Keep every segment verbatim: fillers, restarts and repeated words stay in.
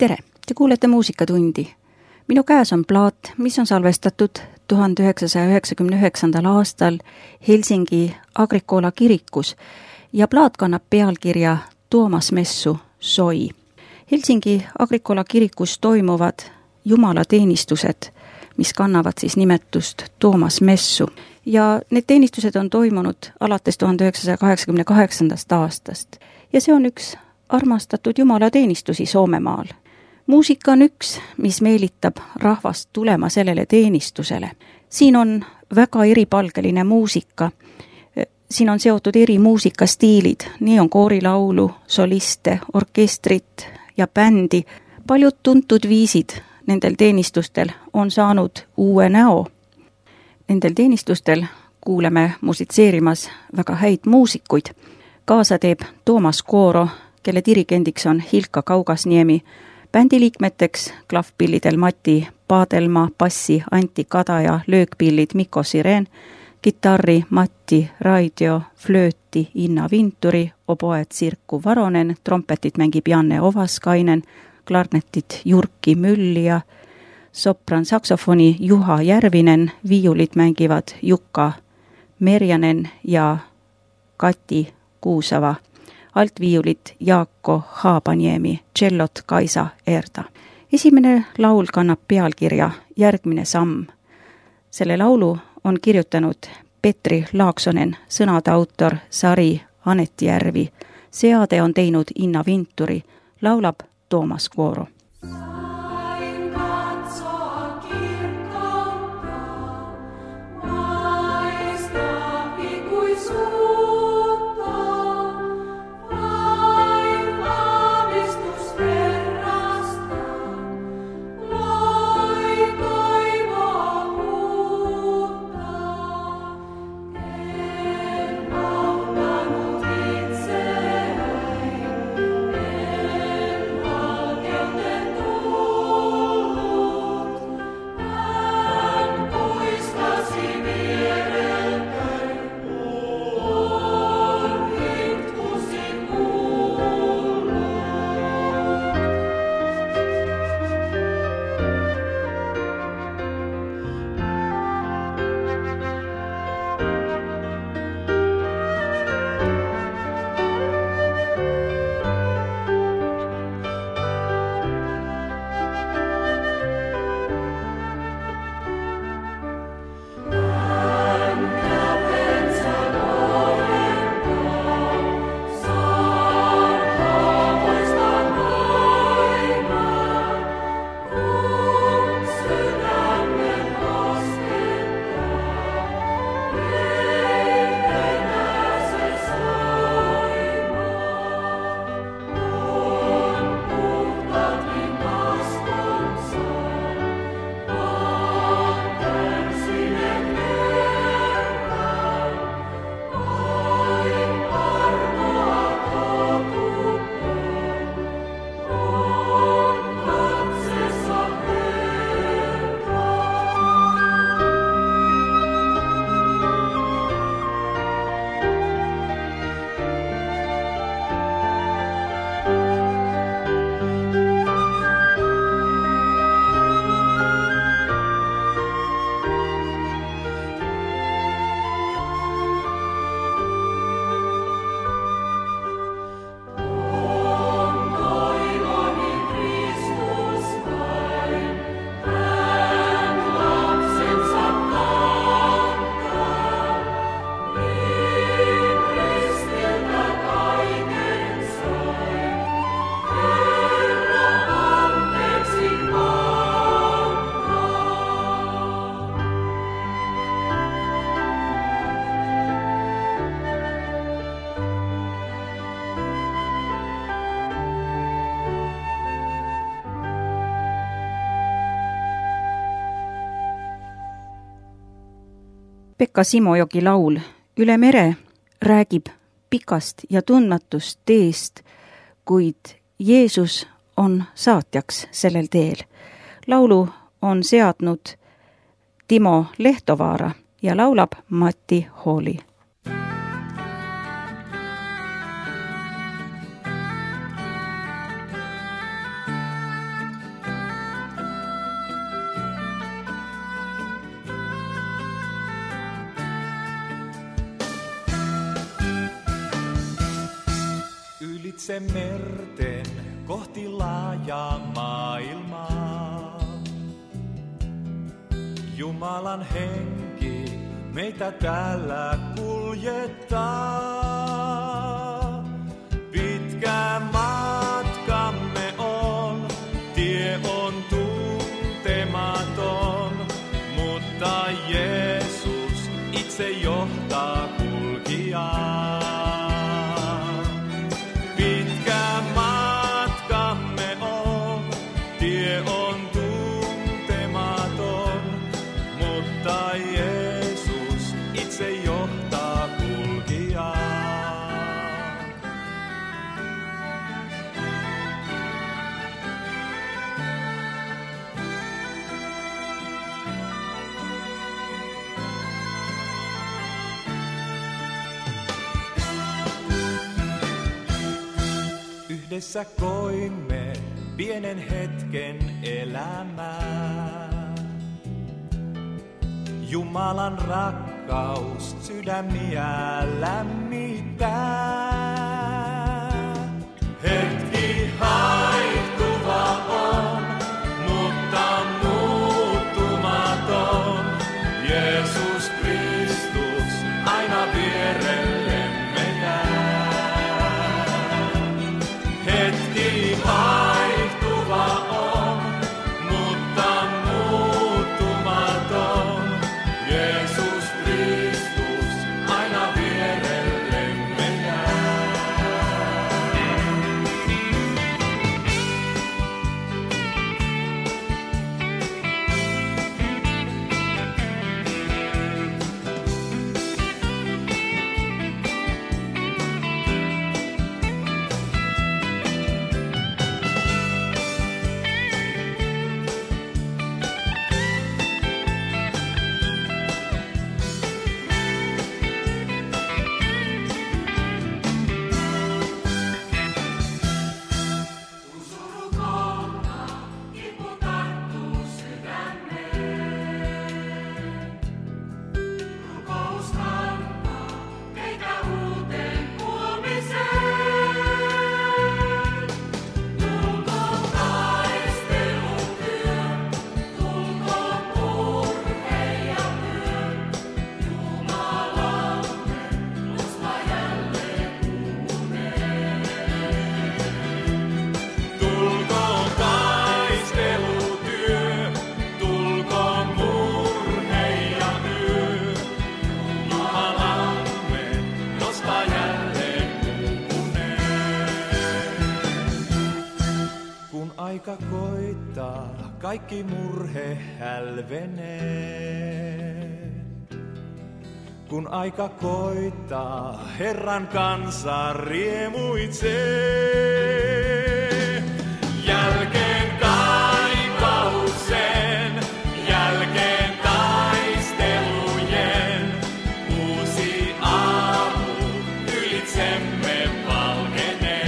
Tere! Te kuulete muusikatundi. Minu käes on plaat, mis on salvestatud tuhande üheksasaja üheksakümne üheksandal aastal Helsingi Agricola kirikus ja plaat kannab pealkirja Toomas Messu Soi. Helsingi Agricola kirikus toimuvad jumalateenistused, mis kannavad siis nimetust Toomas Messu. Ja need teenistused on toimunud alates tuhande üheksasaja kaheksakümne kaheksandast aastast. Ja see on üks armastatud jumalateenistusi Soomemaal. Muusika on üks, mis meelitab rahvast tulema sellele teenistusele. Siin on väga eripalgeline muusika. Siin on seotud eri muusikastiilid. Nii on koorilaulu, soliste, orkestrit ja bändi. Paljud tuntud viisid nendel teenistustel on saanud uue näo. Nendel teenistustel kuuleme musitseerimas väga häid muusikuid. Kaasa teeb Toomas Kooro, kelle dirigendiks on Hilka Kaugasniemi, bändiliikmeteks klavpillidel Mati Paadelma, bassi Antti Kadaja, löökpillid Mikko Sireen, kitarri Matti Raidio, flööti Inna Vinturi, oboet Sirku Varonen, trompetit mängib Janne Ovaskainen, klarnetit Jurki Müllija, sopran saksofoni Juha Järvinen, viiulit mängivad Jukka Merjanen ja Kati Kuusava, altviiulit Jaakko Haapaniemi, tšellot Kaisa Erda. Esimene laul kannab pealkirja Järgmine samm. Selle laulu on kirjutanud Petri Laaksonen, sõnade autor Sari Anetjärvi. Seade on teinud Inna Vinturi, laulab Toomas Kooro. Pekka Simojoki laul Üle mere räägib pikast ja tundmatust teest, kuid Jeesus on saatjaks sellel teel. Laulu on seadnud Timo Lehtovaara ja laulab Matti Hooli. Ylitse merten kohti laajaa maailmaa. Jumalan henki meitä täällä kuljettaa. Pitkä matkamme on, tie on tuntematon, mutta Jeesus itse johtaa kulkijaa. Pitkä matkamme on, tie on tuntematon, mutta Jeesus itse johtaa kulkijaa. Yhdessä koimme pienen hetken elämää. Jumalan rakkaus sydämiä lämmittää. Hetki haihtuva on, mutta muuttumaton. Jeesus Kristus aina vierellemme jää. Hetki haihtuva on, mutta muuttumaton. Jeesus Kristus aina vierellemme jää. Aika koittaa, kaikki murhe hälvenee. Kun aika koittaa, Herran kansa riemuitsee. Jälkeen kaipaukseen, jälkeen taistelujen, uusi aamu ylitsemme valkenee.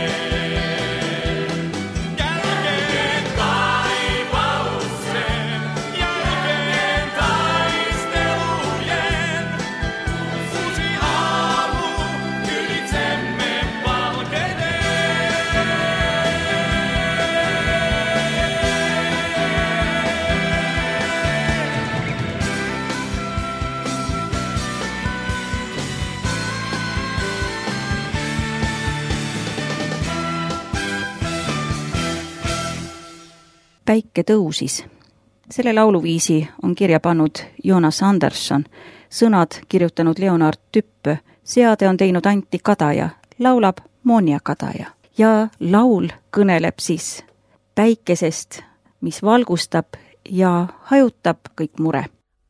Päike tõusis. Selle lauluviisi on kirja pannud Jonas Anderson, sõnad kirjutanud Leonard Tüppö, seade on teinud Antti Kadaja, laulab Monja Kadaja. Ja laul kõneleb siis päikesest, mis valgustab ja hajutab kõik mure.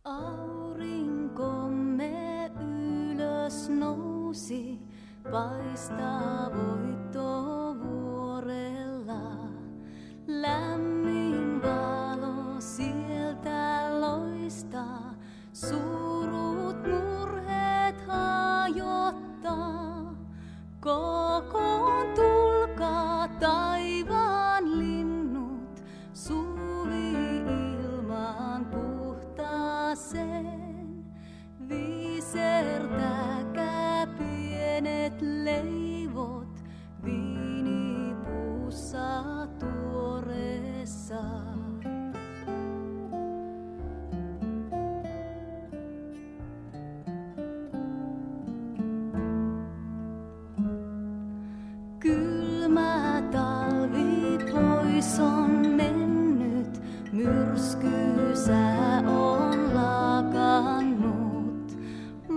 Aurinkomme ylös nousi, paistaa voittovuorella. Lämmin valo sieltä loistaa, surut murheet hajottaa. Kokoon tulkaa taivaan linnut, suvi ilmaan puhtaa. pois on mennyt, myrsky sää on lakannut.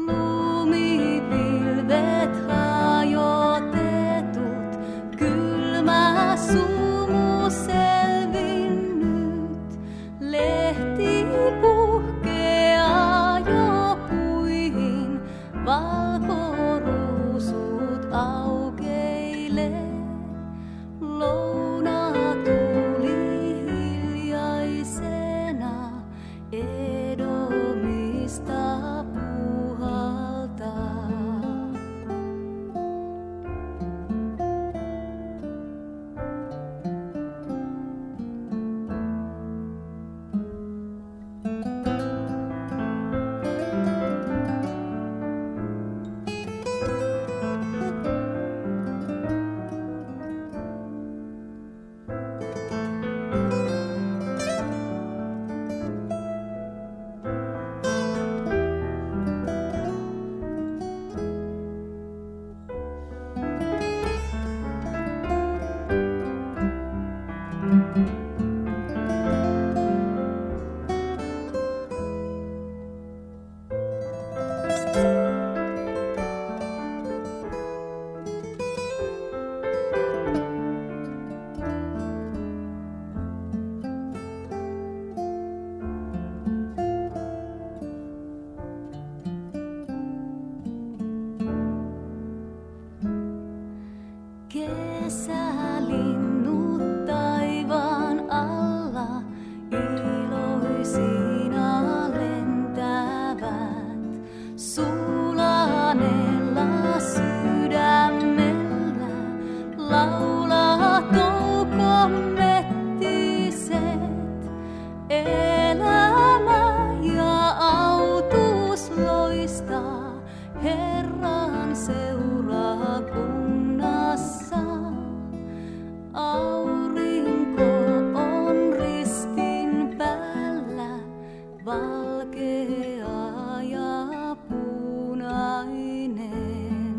Lumipilvet hajotetut, kylmä sumu selvinnyt. Lehti puhkeaa jo puihin, valkoruusut aukeilee. Louna tuli hiljaisena, Edomista puhaltaa. Kesälinnut taivaan alla iloisina lentävät. Sulanella sydämellä laulaa touko mettiset. Elämä ja autuus loistaa Herran seurakunnassa. Aurinko on ristin päällä, valkea ja punainen.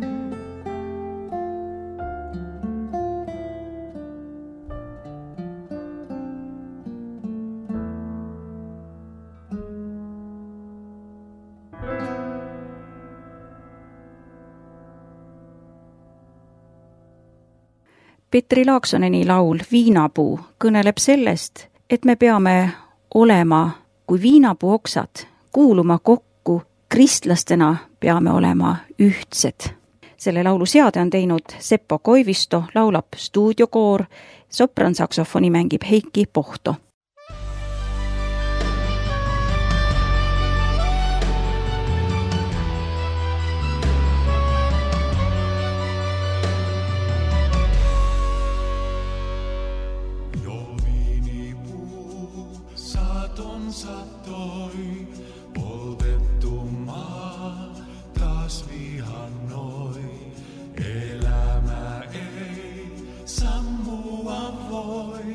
Petri Laaksoneni laul Viinapuu kõneleb sellest, et me peame olema kui viinapuu oksad, kuuluma kokku, kristlastena peame olema ühtsed. Selle laulu seade on teinud Seppo Koivisto, laulab stuudiokoor, sopransaksofoni mängib Heiki Pohto. Sattoi, poltettu maa taas vihannoi. Elämä ei sammua voi,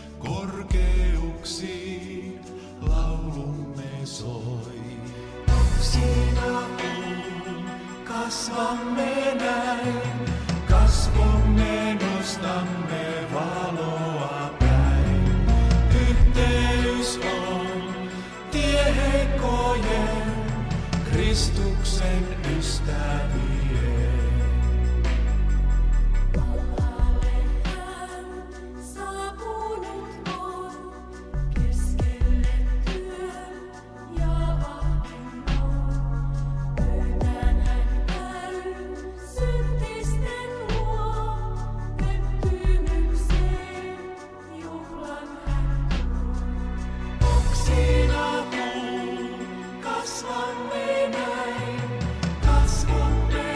korkeuksiin laulumme soi. Sinä kuun kasvamme näin, kasvomme nostamme valoa päin. Yhteys on tie heikkojen, Kristuksen ystävien. Alalle hän saapunut on, keskelle työn ja ahdingon. Pöytään hän käy syntisten luo, pettymykseen juhlan hän tuo. Oksina puun kasvamme näin, kasvamme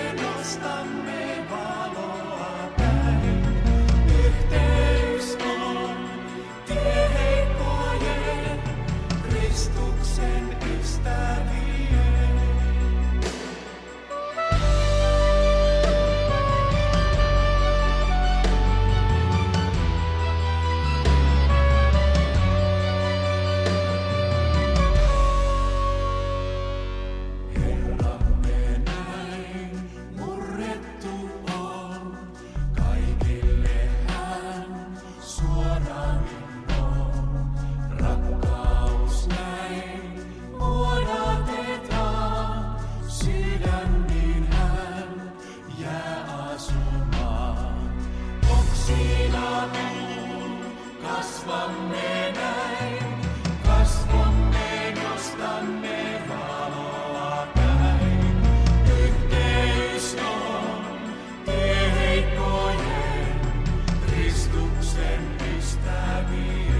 kasvamme näin, kasvomme nostamme valoa päin. Yhteys on tie heikkojen, Kristuksen ystävien.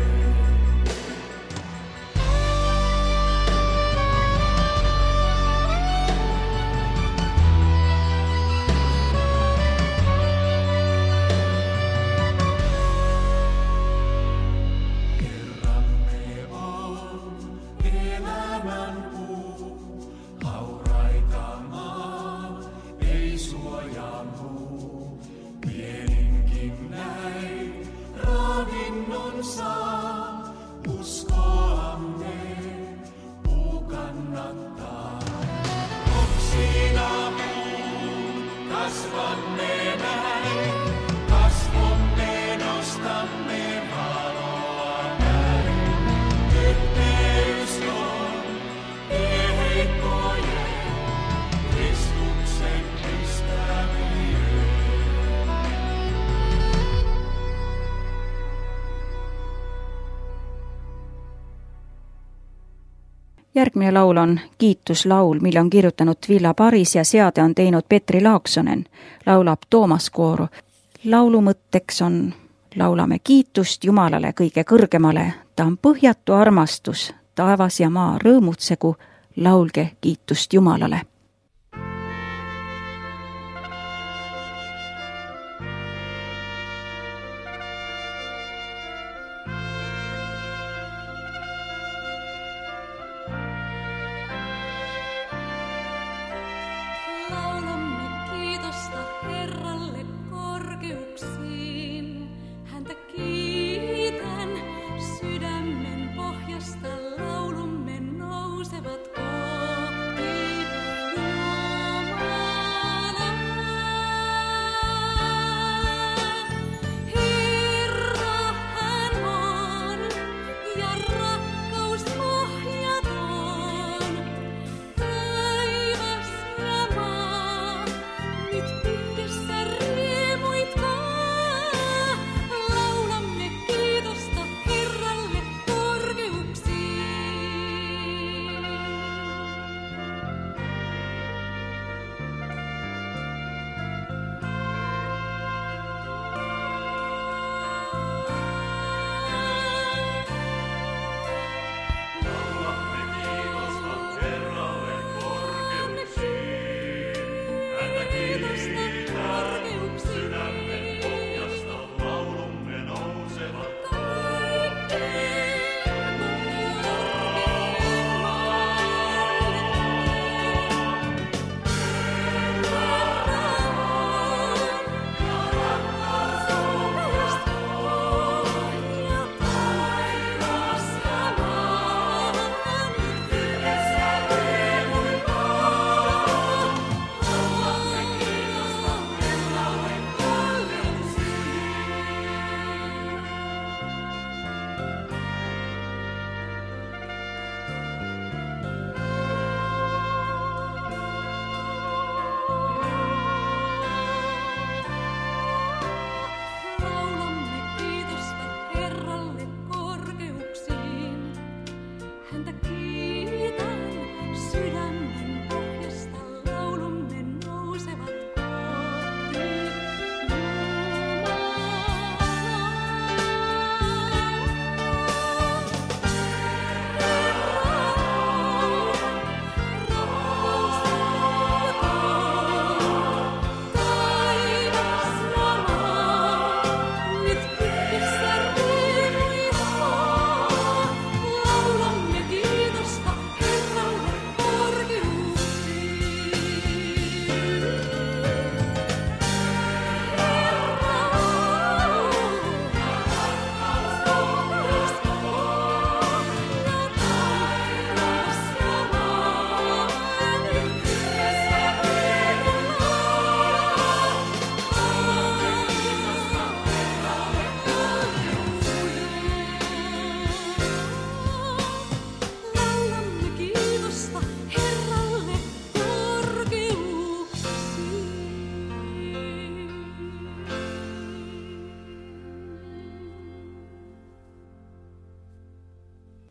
Herramme on elämän puu, hauraita maa ei suojaannu. Pieninkin näin ravinnon saa, uskoamme puu kannattaa. Oksina puun kasvamme näin, kasvomme nostamme valoa näin. Yhteys on tie heikkojen, Kristuksen ystävien. Järgmine laul on kiituslaul, mille on kirjutanud Villa Paris ja seade on teinud Petri Laaksonen, laulab Toomas Kooru. Laulu mõtteks on laulame kiitust Jumalale kõige kõrgemale, ta on põhjatu armastus, taevas ja maa rõõmutsegu, laulge kiitust Jumalale. Laulamme kiitosta Herralle korkeuksiin. Häntä kiitän sydämen pohjasta, laulumme nousevat kohti.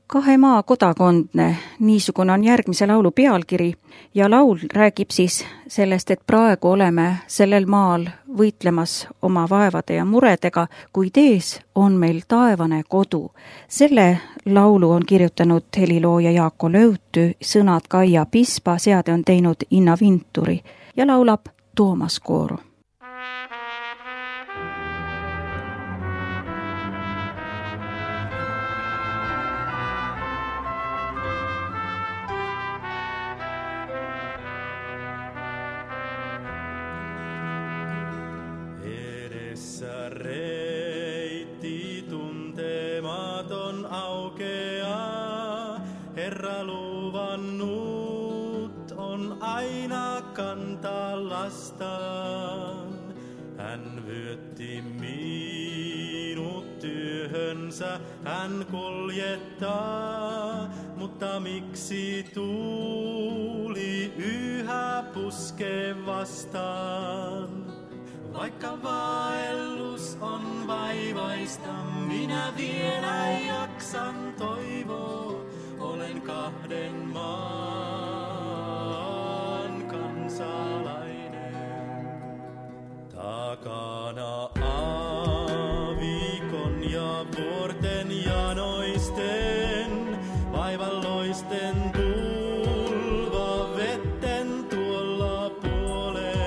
Kahe maa kodakondne, niisugune on järgmise laulu pealkiri ja laul räägib siis sellest, et praegu oleme sellel maal võitlemas oma vaevade ja muredega, kuid ees on meil taevane kodu. Selle laulu on kirjutanud helilooja Jaako Löötü, sõnad Kaia Pispa, seade on teinud Inna Vinturi ja laulab Toomas Kooru. Reitti tuntematon aukeaa, Herra luvannut on aina kantaa lastaan. Hän vyötti minut työhönsä, hän kuljettaa, mutta miksi tuuli yhä puskee vastaan? Vaikka vaellus on vaivaista, minä vielä jaksan toivoa. Olen kahden maan kansalainen. Takana aavikon ja vuorten janoisten, vaivalloisten tulva vetten tuolla puolen.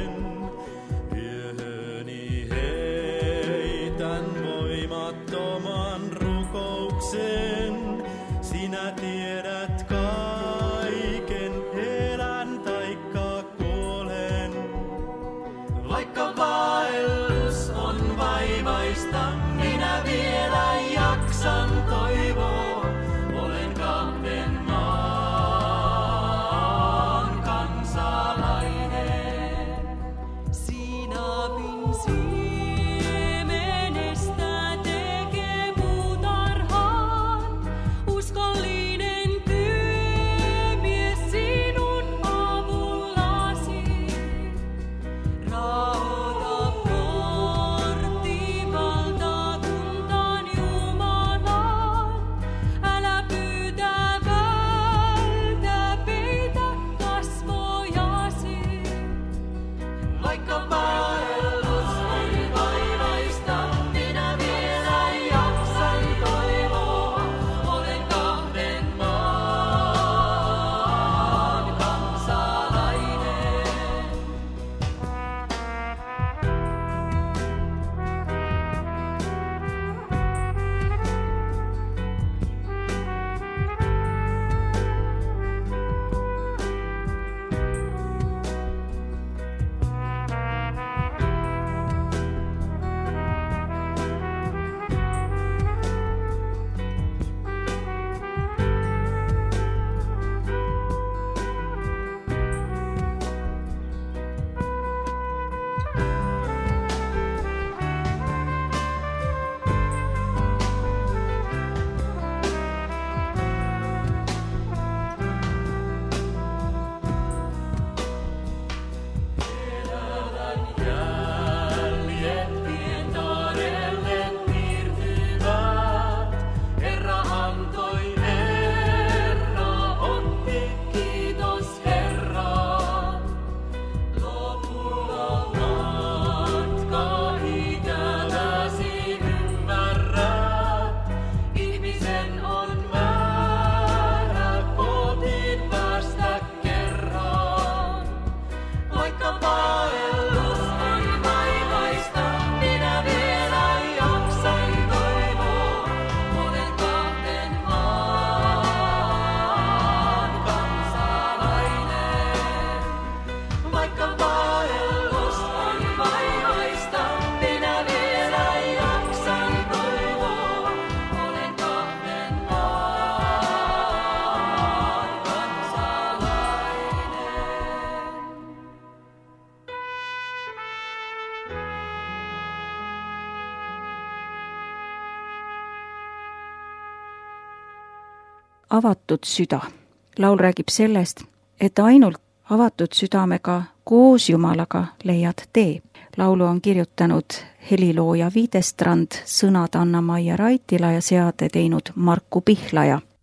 Voimattoman rukouksen, sinä tiedät kaiken, elän taikka kuolen. Vaikka vaellus on vaivaista, minä vielä jaksan toivoa. Olen kahden maan kansalainen. Sinapin avatud süda. Laul räägib sellest, et ainult avatud südamega koos Jumalaga leiad tee. Laulu on kirjutanud helilooja Viidestrand, sõnad Anna-Maia Raitila ja seade teinud Marku Pihlaja.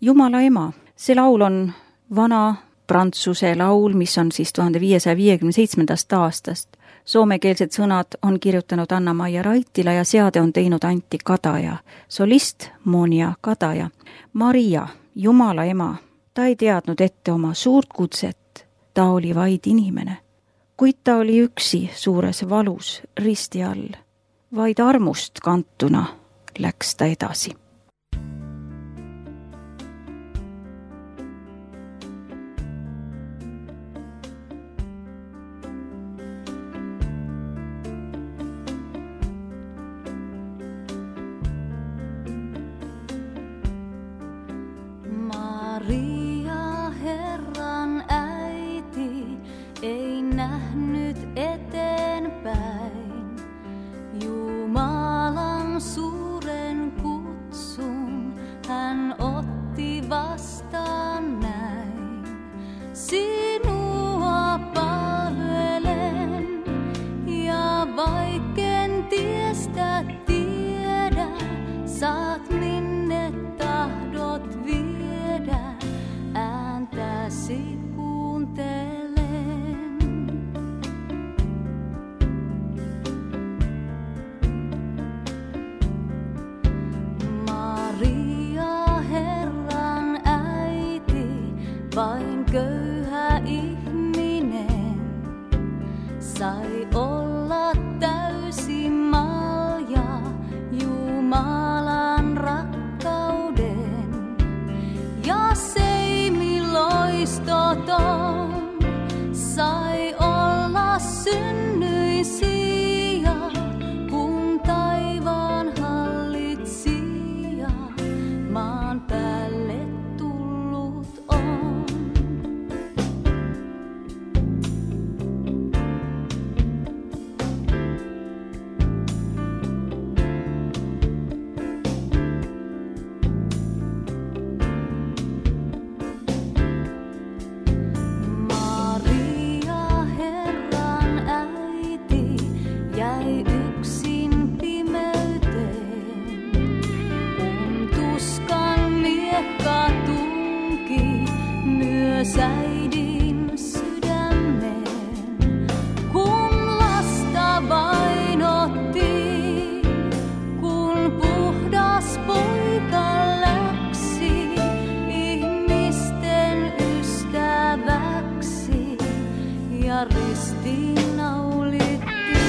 Jumala ema. See laul on vana prantsuse laul, mis on siis tuhande viiesaja viiekümne seitsmendast aastast. Soomekeelsed sõnad on kirjutanud Anna-Maia Raitila ja seade on teinud Antti Kadaja, solist Monia Kadaja. Maria, Jumala ema, ta ei teadnud ette oma suurt kutset, ta oli vaid inimene. Kuid ta oli üksi suures valus risti all, vaid armust kantuna läks ta edasi. Maria, Herran äiti, ei nähnyt eteenpäin Jumalan suuren kutsun, hän otti vastaan näin. Sinua palvelen ja vaikken tiestä tiedä, saat minne tahdot viedä, ääntäsi kuuntelen. Maria, Herran äiti, vain köyhä ihminen, sai olla täysi malja Jumalan rakkauden. Ja seimi loistoton sai olla synnyisiä, kun taivaan hallitsija maan päälle tullut on. Maria, Herran äiti, jäi yksin pimeyteen, kun tuskan miekka tunki myös äidin sydämeen. Kun lasta vainottiin, kun puhdas poika läksi ihmisten ystäväksi ja ristiin naulittiin.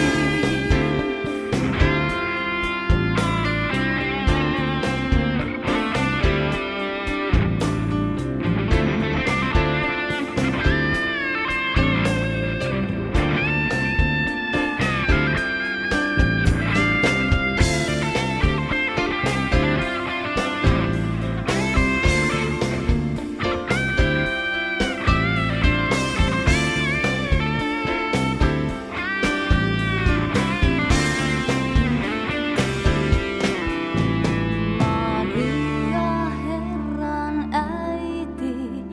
Maria, Herran äiti,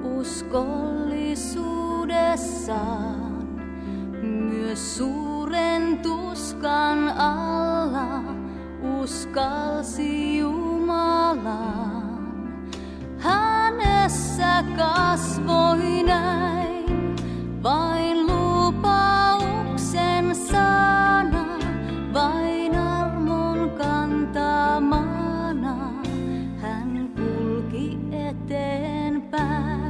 uskollisuudessaan myös suuren tuskan alla uskalsi Jumalaan. Hänessä kasvoi näin vain lupauksen sana, vain armon kantamana hän kulki eteenpäin.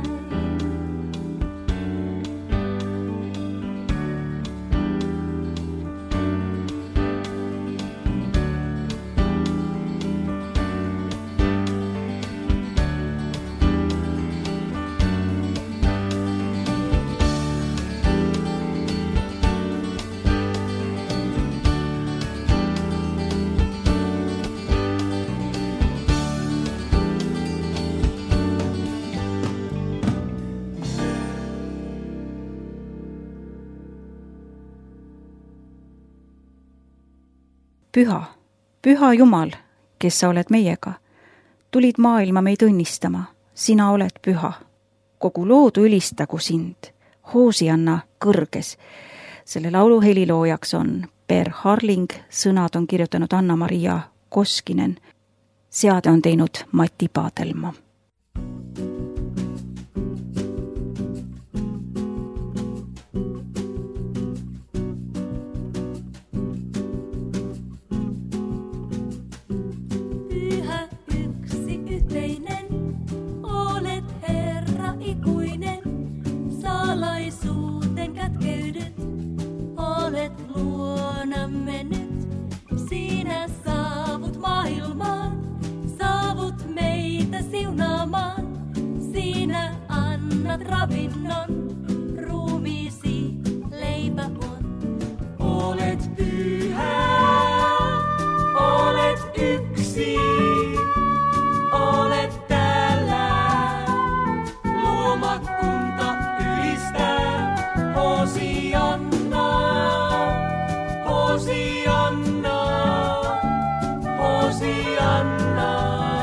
Püha, püha Jumal, kes sa oled meiega, tulid maailma meid õnnistama, sina oled püha. Kogu loodu ülistagu sind, Hoosianna kõrges. Selle laulu heliloojaks on Per Harling, sõnad on kirjutanud Anna-Maria Koskinen, seade on teinud Mati Paadelma. ravinnon, ruumiisi leipä on. Olet pyhä, olet yksi, olet täällä. Luomakunta ylistää, Hosianna, Hosianna, Hosianna,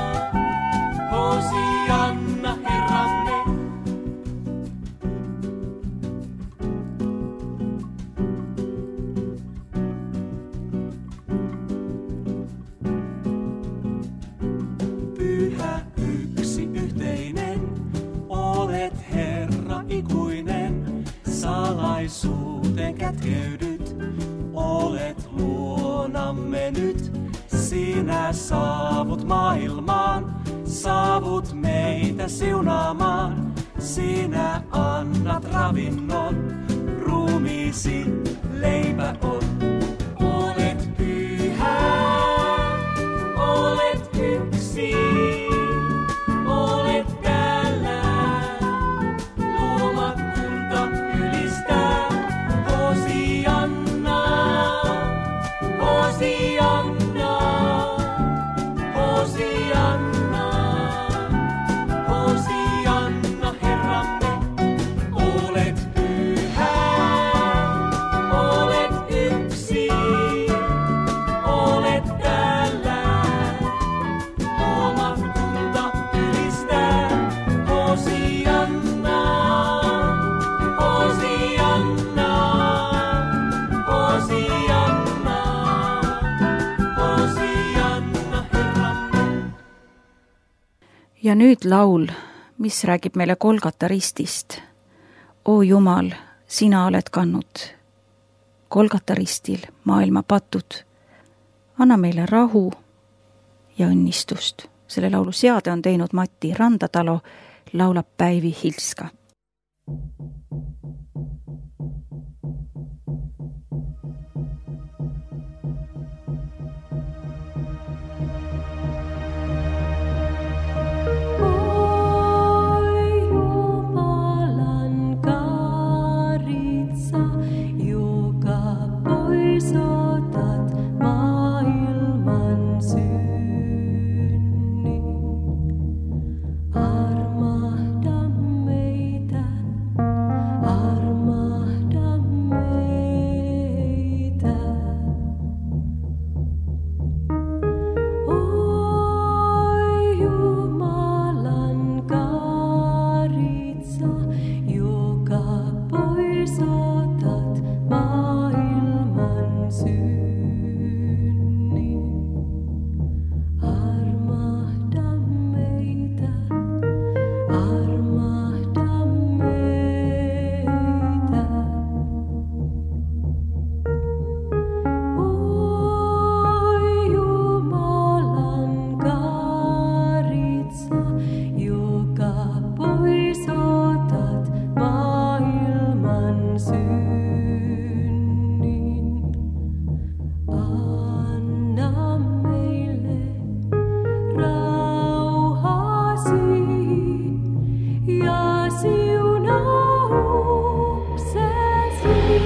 Hosianna Herramme. Pyhä yksi yhteinen, olet Herra ikuinen, salaisuuteen kätkeydyt, olet luonamme nyt. Sinä saavut maailmaan, saavut meitä siunaamaan, sinä annat ravinnon, ruumiisi leipä on. Olet pyhä, olet yksi, olet täällä. Luomakunta ylistää, Hosianna, Hosianna, Hosianna, Hosianna Herramme. Olet pyhä, olet yksi, olet täällä. Luomakunta ylistää, Hosianna, Hosianna, Hosianna, Hosianna Herramme. Ja nüüd laul, mis räägib meile Golgata ristist. O Jumal, sina oled kandnud Golgata ristil maailma patud. Anna meile rahu ja õnnistust. Selle laulu seade on teinud Mati Randatalu, laulab Päivi Hilska. Oi Jumalan karitsa, joka poisotat maailman synnin. Armahda meitä, armahda meitä. Oi Jumalan karitsa, joka poisotat maailman synnin. Armahda meitä, armahda meitä. Oi Jumalan karitsa, joka poisotat maailman synnin. Anna meille rauhasi ja siunauksesi.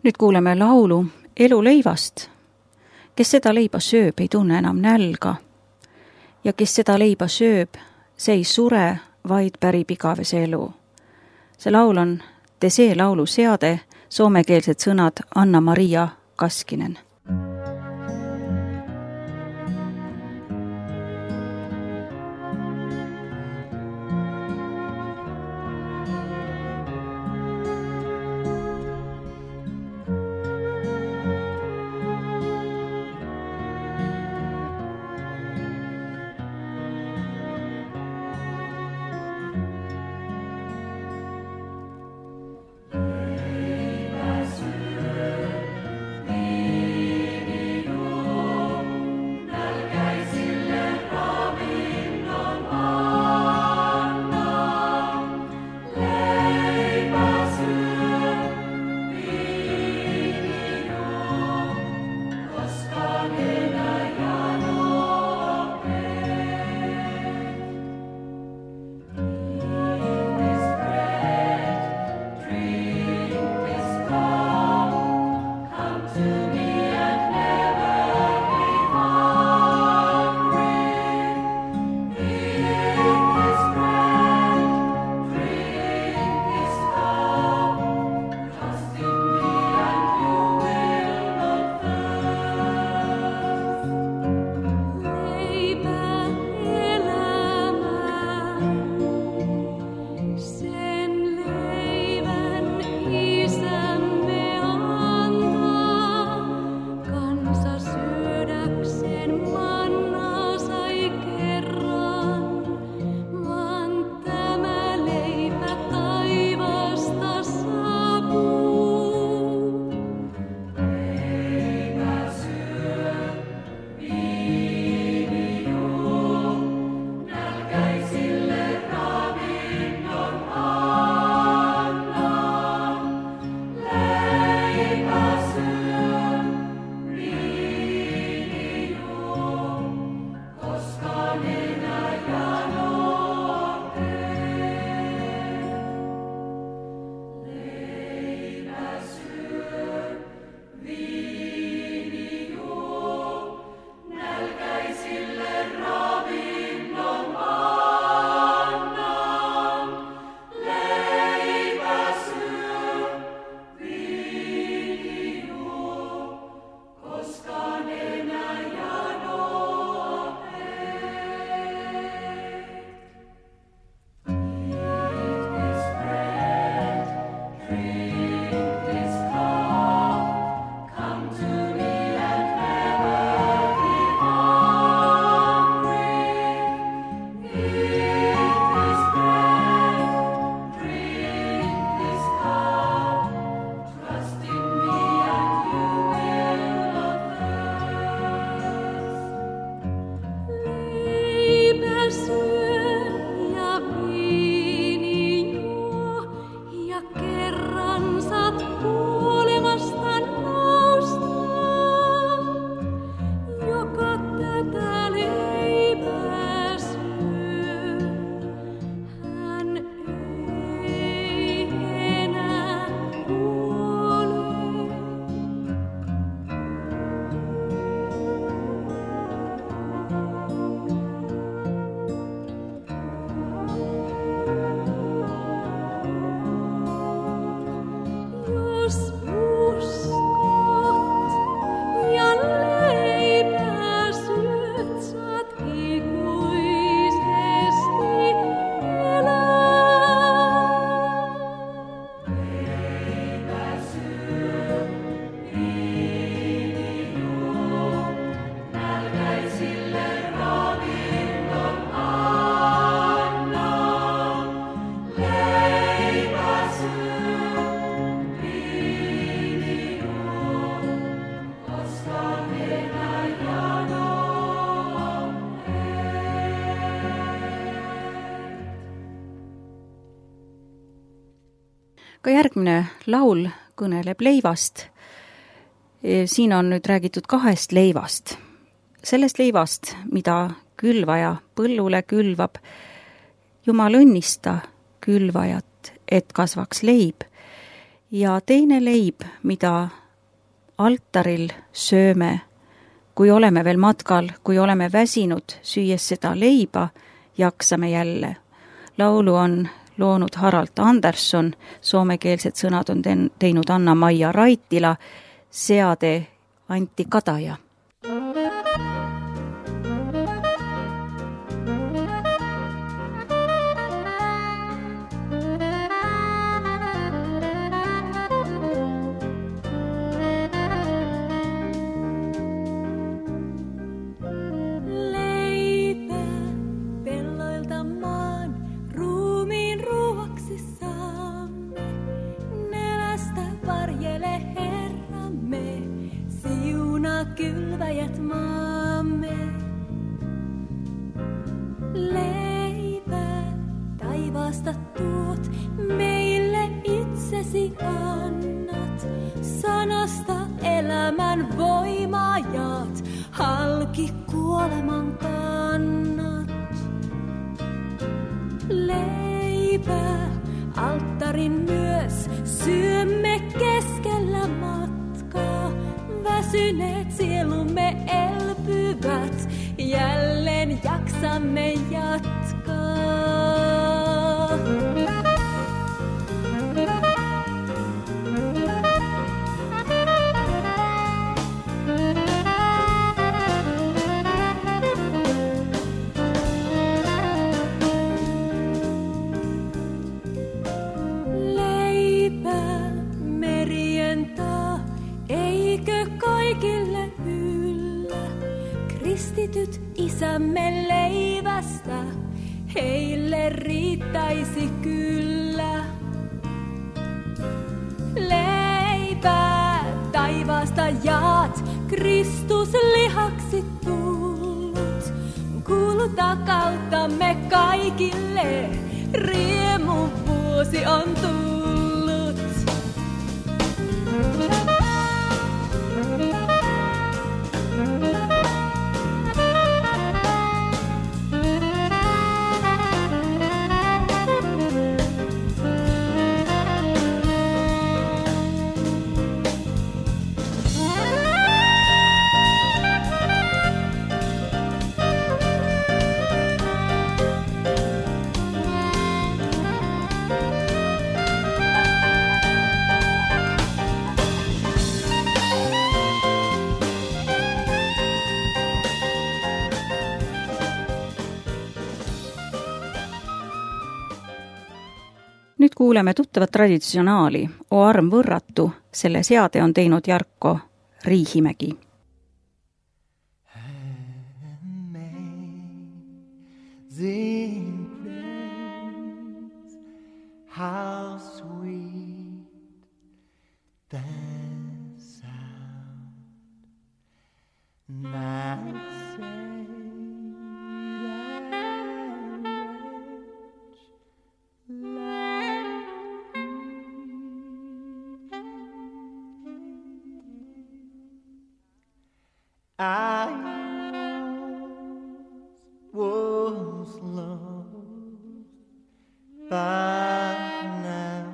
nüüd kuuleme laulu Elu leivast. Kes seda leiba sööb, ei tunne enam nälga. Ja kes seda leiba sööb, see ei sure, vaid pärib igavese elu. See laul on Tese laulu seade, soomekeelsed sõnad Anna-Maria Kaskinen. Ka järgmine laul kõneleb leivast. Siin on nüüd räägitud kahest leivast. Sellest leivast, mida külvaja põllule külvab, Jumal õnnista külvajat, et kasvaks leib. ja teine leib, mida altaril sööme, kui oleme veel matkal, kui oleme väsinud, süües seda leiba, jaksame jälle. Laulu on loonud Harald Andersson, soomekeelsed sõnad on teinud Anna-Maija Raitila, seade Antti Kataja. Kylväjät maamme, leipää taivaasta tuot, meille itsesi annat, sanasta elämän voimajat, halki kuoleman kannat. Leipää alttarin myös, syömme keskellä matkaa. Väsyneet sielumme elpyvät, jälleen jaksamme jatkaa. Leipää merien taa, eikö kaikille yllä? Kristityt isämme leivästä, heille riittäisi kyllä. Leipää taivaasta jaat, Kristus lihaksi tullut. Kuuluta kauttamme kaikille, riemun vuosi on tullut. Nüüd kuuleme tuttavat traditsionaali O arm võrratu, selle seade on teinud Jarkko Riihimägi. Amazing grace, how sweet the sound that I was lost, but now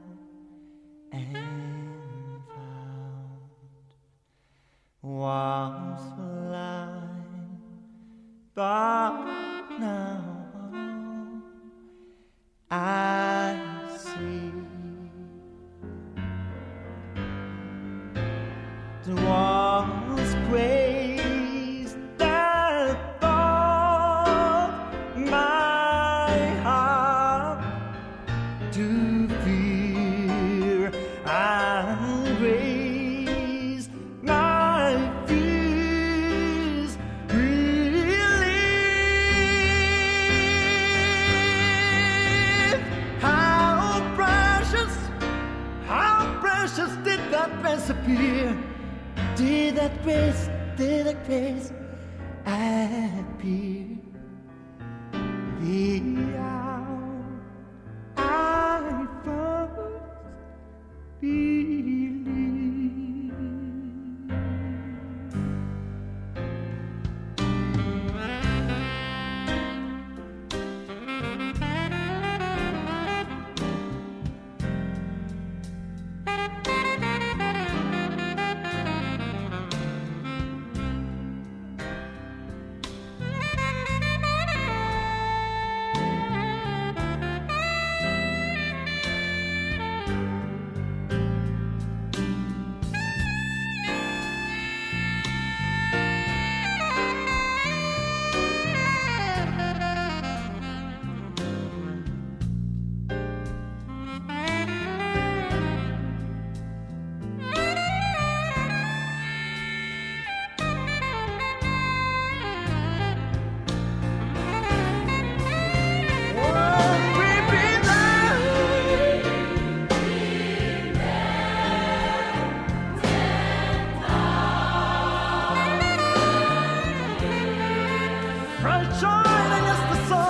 am found. Was blind, but now I see. It was grace that brought my heart to fear and grace my fears relief. How precious, how precious did that grace appear? Did that grace, did that grace appear? The hour I first believed. sunshine and yes the sun.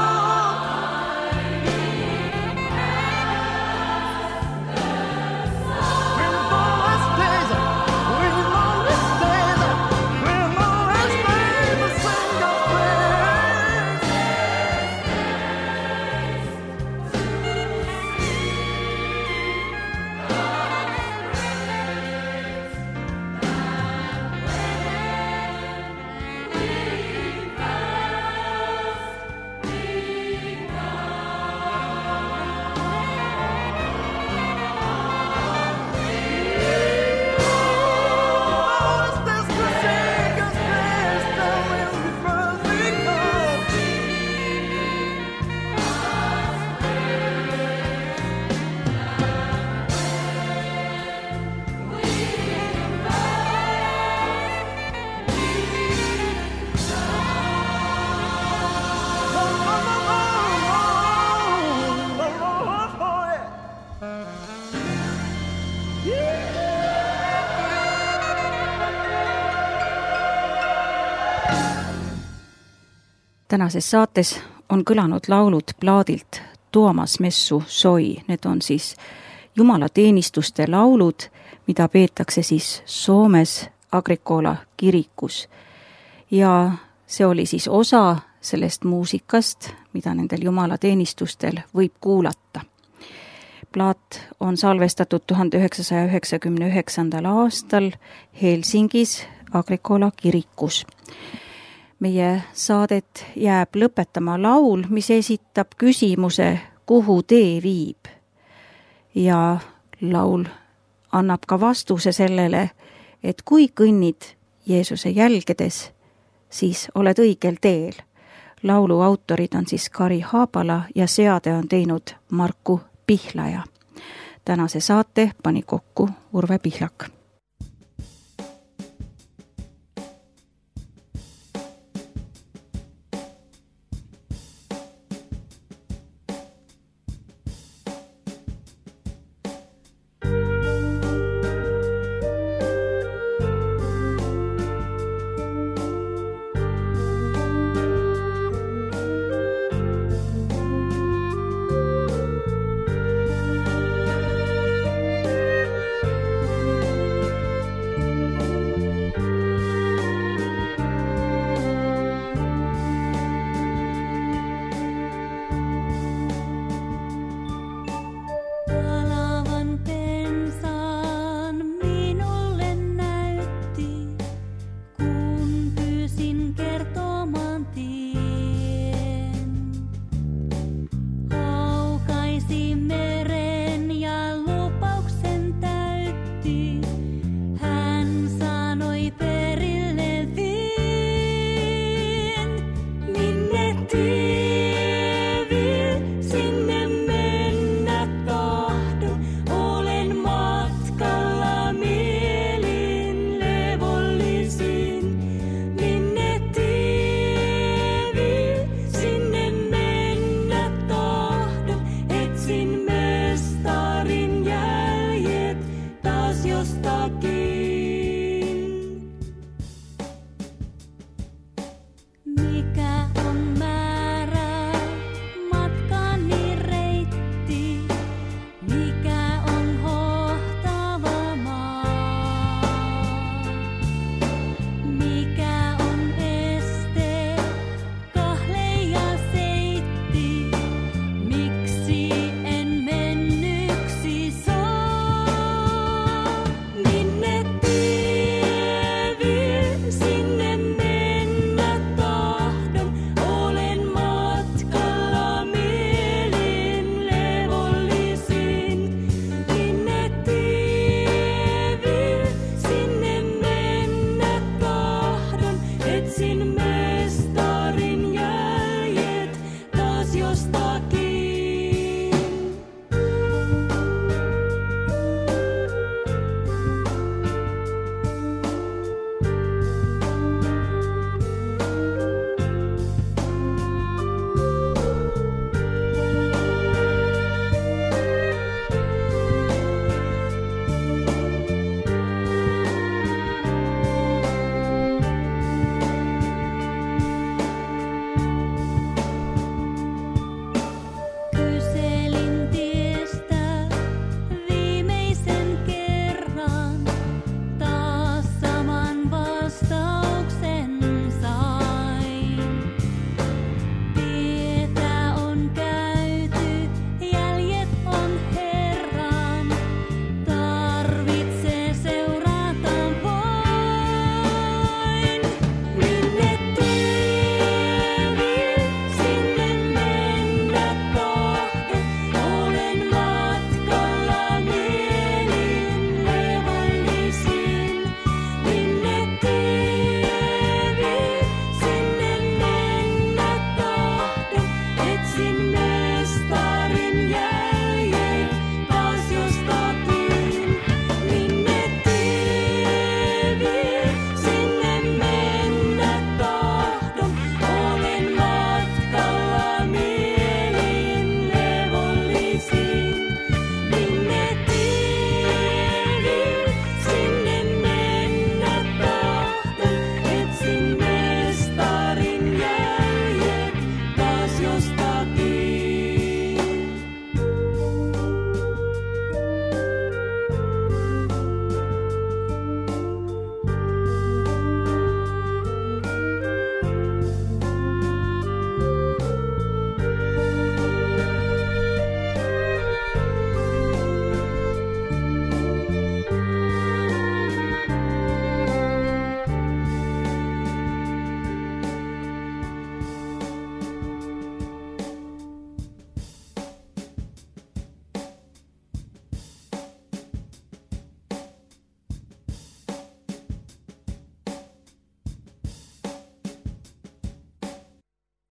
We'll always stay there. We'll always stay there. We'll always stay to sing your praise. Always there's to sing your praise. There will be first because tänases saates on kõlanud laulud plaadilt Tuomas Messu soi. Need on siis jumalateenistuste laulud, mida peetakse siis Soomes Agrikola kirikus. Ja see oli siis osa sellest muusikast, mida nendel jumalateenistustel võib kuulata. Plaat on salvestatud tuhande üheksasaja üheksakümne üheksandal aastal Helsingis Agrikola kirikus. Meie saadet jääb lõpetama laul, mis esitab küsimuse, kuhu tee viib. Ja laul annab ka vastuse sellele, et kui kõnnid Jeesuse jälgedes, siis oled õigel teel. Laulu autorid on siis Kari Haapala ja seade on teinud Marku Pihlaja. Tänase saate pani kokku Urve Pihlak.